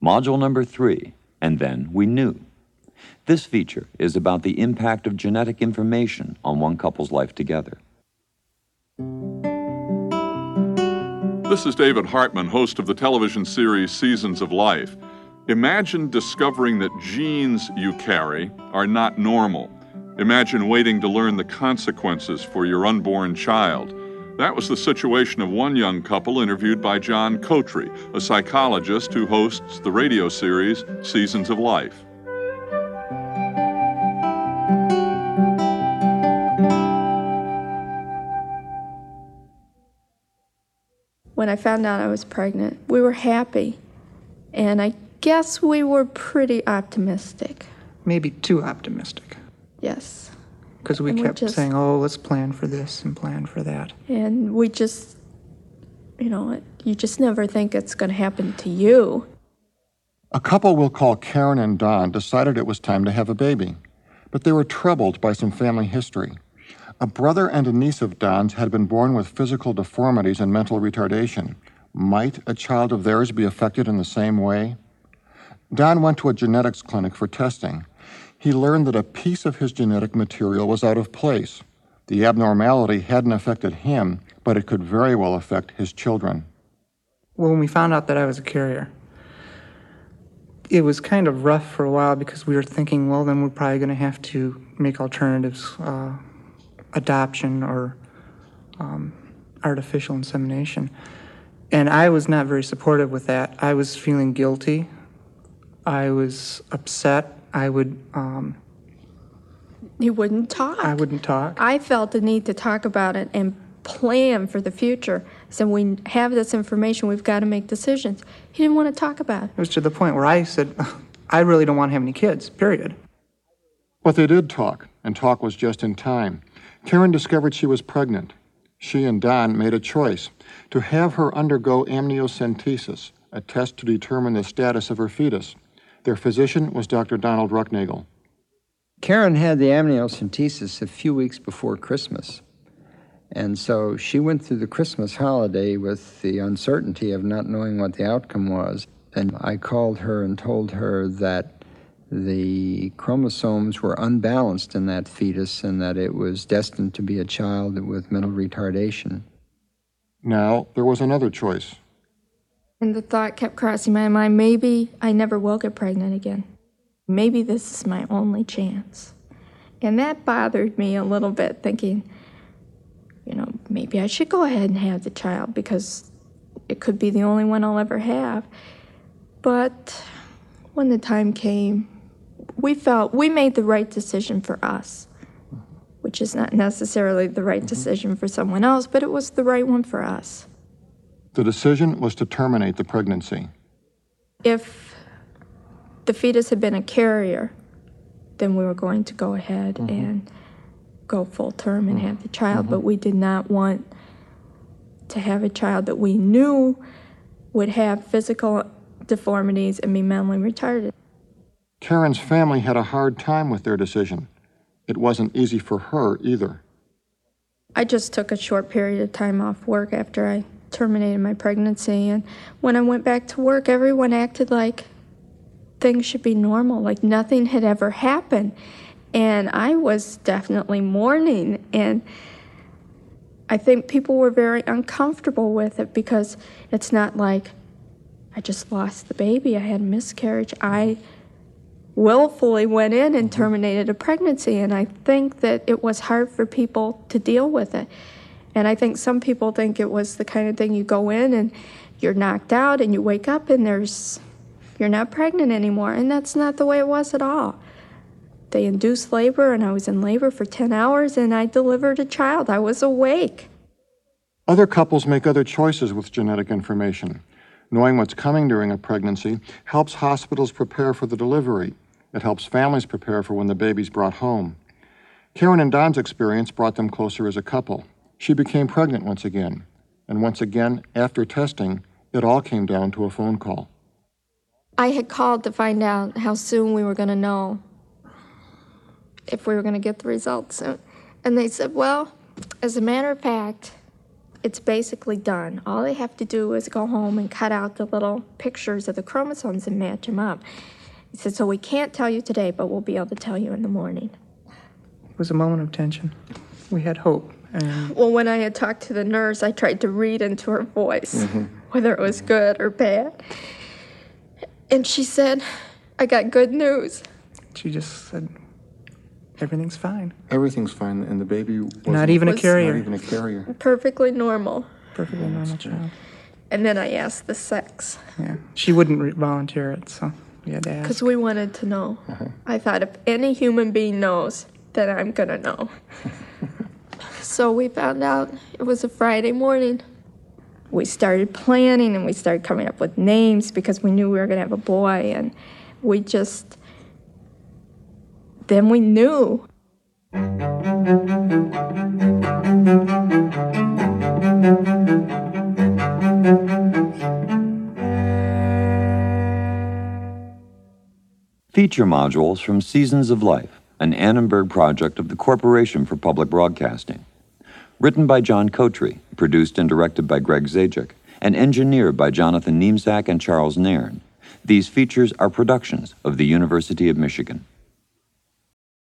Module number 3, and then we knew. This feature is about the impact of genetic information on one couple's life together. This is David Hartman, host of the television series Seasons of Life. Imagine discovering that genes you carry are not normal. Imagine waiting to learn the consequences for your unborn child. That was the situation of one young couple interviewed by John Kotry, a psychologist who hosts the radio series Seasons of Life. When I found out I was pregnant, we were happy, and I guess we were pretty optimistic. Maybe too optimistic. Yes. Because we kept saying, oh, let's plan for this and plan for that. And we just, you just never think it's going to happen to you. A couple we'll call Karen and Don decided it was time to have a baby, but they were troubled by some family history. A brother and a niece of Don's had been born with physical deformities and mental retardation. Might a child of theirs be affected in the same way? Don went to a genetics clinic for testing. He learned that a piece of his genetic material was out of place. The abnormality hadn't affected him, but it could very well affect his children. Well, when we found out that I was a carrier, it was kind of rough for a while because we were thinking, well, then we're probably going to have to make alternatives, adoption or artificial insemination. And I was not very supportive with that. I was feeling guilty. I was upset. I would... You wouldn't talk. I wouldn't talk. I felt the need to talk about it and plan for the future. So we have this information, we've got to make decisions. He didn't want to talk about it. It was to the point where I said, I really don't want to have any kids, period. But they did talk, and talk was just in time. Karen discovered she was pregnant. She and Don made a choice to have her undergo amniocentesis, a test to determine the status of her fetus. Their physician was Dr. Donald Rucknagel. Karen had the amniocentesis a few weeks before Christmas. And so she went through the Christmas holiday with the uncertainty of not knowing what the outcome was. And I called her and told her that the chromosomes were unbalanced in that fetus and that it was destined to be a child with mental retardation. Now, there was another choice. And the thought kept crossing my mind, maybe I never will get pregnant again. Maybe this is my only chance. And that bothered me a little bit, thinking, maybe I should go ahead and have the child because it could be the only one I'll ever have. But when the time came, we felt we made the right decision for us, which is not necessarily the right decision for someone else, but it was the right one for us. The decision was to terminate the pregnancy. If the fetus had been a carrier, then we were going to go ahead and go full term and have the child, but we did not want to have a child that we knew would have physical deformities and be mentally retarded. Karen's family had a hard time with their decision. It wasn't easy for her either. I just took a short period of time off work after I terminated my pregnancy, and when I went back to work, everyone acted like things should be normal, like nothing had ever happened. And I was definitely mourning, and I think people were very uncomfortable with it because it's not like I just lost the baby, I had a miscarriage. I willfully went in and terminated a pregnancy, and I think that it was hard for people to deal with it. And I think some people think it was the kind of thing you go in and you're knocked out and you wake up and you're not pregnant anymore, and that's not the way it was at all. They induced labor, and I was in labor for 10 hours, and I delivered a child. I was awake. Other couples make other choices with genetic information. Knowing what's coming during a pregnancy helps hospitals prepare for the delivery. It helps families prepare for when the baby's brought home. Karen and Don's experience brought them closer as a couple. She became pregnant once again, and once again, after testing, it all came down to a phone call. I had called to find out how soon we were going to know if we were going to get the results. And they said, well, as a matter of fact, it's basically done. All they have to do is go home and cut out the little pictures of the chromosomes and match them up. He said, so we can't tell you today, but we'll be able to tell you in the morning. It was a moment of tension. We had hope. And Well, when I had talked to the nurse, I tried to read into her voice, whether it was good or bad. And she said, I got good news. she just said, everything's fine. Everything's fine, and the baby wasn't Not even a Was- carrier. not even a carrier. Perfectly normal. Perfectly normal child. And then I asked the sex, Yeah. She wouldn't volunteer it, so we had to ask. because we wanted to know. I thought if any human being knows, then I'm going to know. So we found out it was a Friday morning. We started planning and we started coming up with names because we knew we were going to have a boy. And we just, then we knew. Feature modules from Seasons of Life, an Annenberg project of the Corporation for Public Broadcasting. Written by John Kotry, produced and directed by Greg Zajic, and engineered by Jonathan Niemczak and Charles Nairn. These features are productions of the University of Michigan.